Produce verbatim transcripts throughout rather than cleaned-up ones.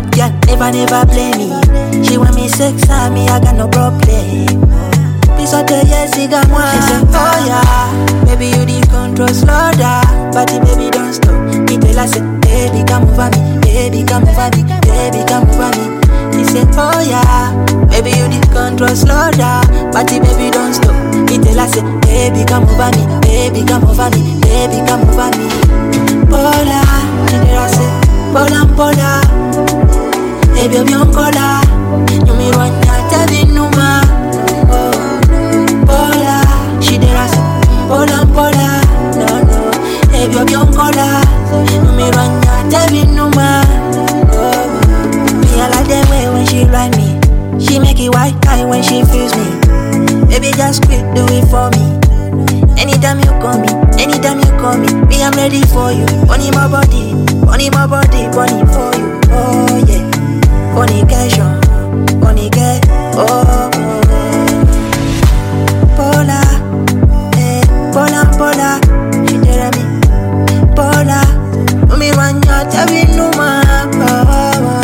bad girl, never never play me. She want me sex, and me I got no problem. Piece of the yes, she got one. She said, oh yeah, baby you the control, slow down, but the baby don't stop. Me tell her say, baby come over me, baby come over me, baby come over me. She said, oh yeah, baby you the control, slow down, but the baby don't stop. Me tell her say, baby come over me, baby come over me, baby come over me. Pola, she tell her say, pola pola, baby you don't cola, you me run ya tell no ma. Pola, she tell her say, pola pola, no no, baby you don't cola, you me run ya tell no ma. I like the way when she ride me. She make it white high when she feels me. Baby just quick, do it for me. Anytime you call me, anytime you call me, me I'm ready for you. Bunny my body, bunny my body, bunny for you. Oh yeah, bunny question, bunny get, oh, oh. Pola, eh, pola, pola, she tell me, pola, me run your tabi no ma, oh, oh.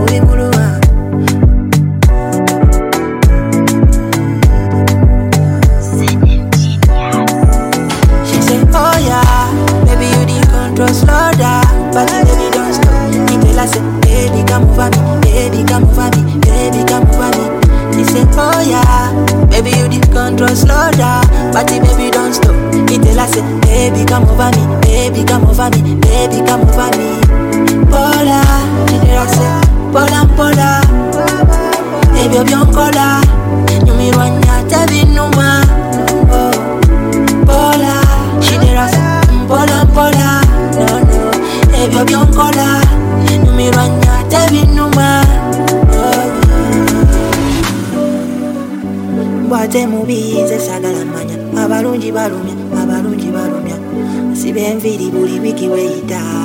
Slow down, but the baby don't stop. Me tell her say, baby come over me, baby come over me, baby come over me. She said, oh yeah, baby you the control, slow down, but the baby don't stop. Me tell her say, baby come over me, baby come over me, baby come over me. Pola, she tell her say, pola pola, baby you don't cola, you me run ya tabi no ma. Pola, she tell her say, pola pola. No, no, baby, I'm young color. You me run ya, David Numa. Bwate mubize sagala manya. Abalungi balumya, abalungi balumya. Sibe enviri buli wiki weita.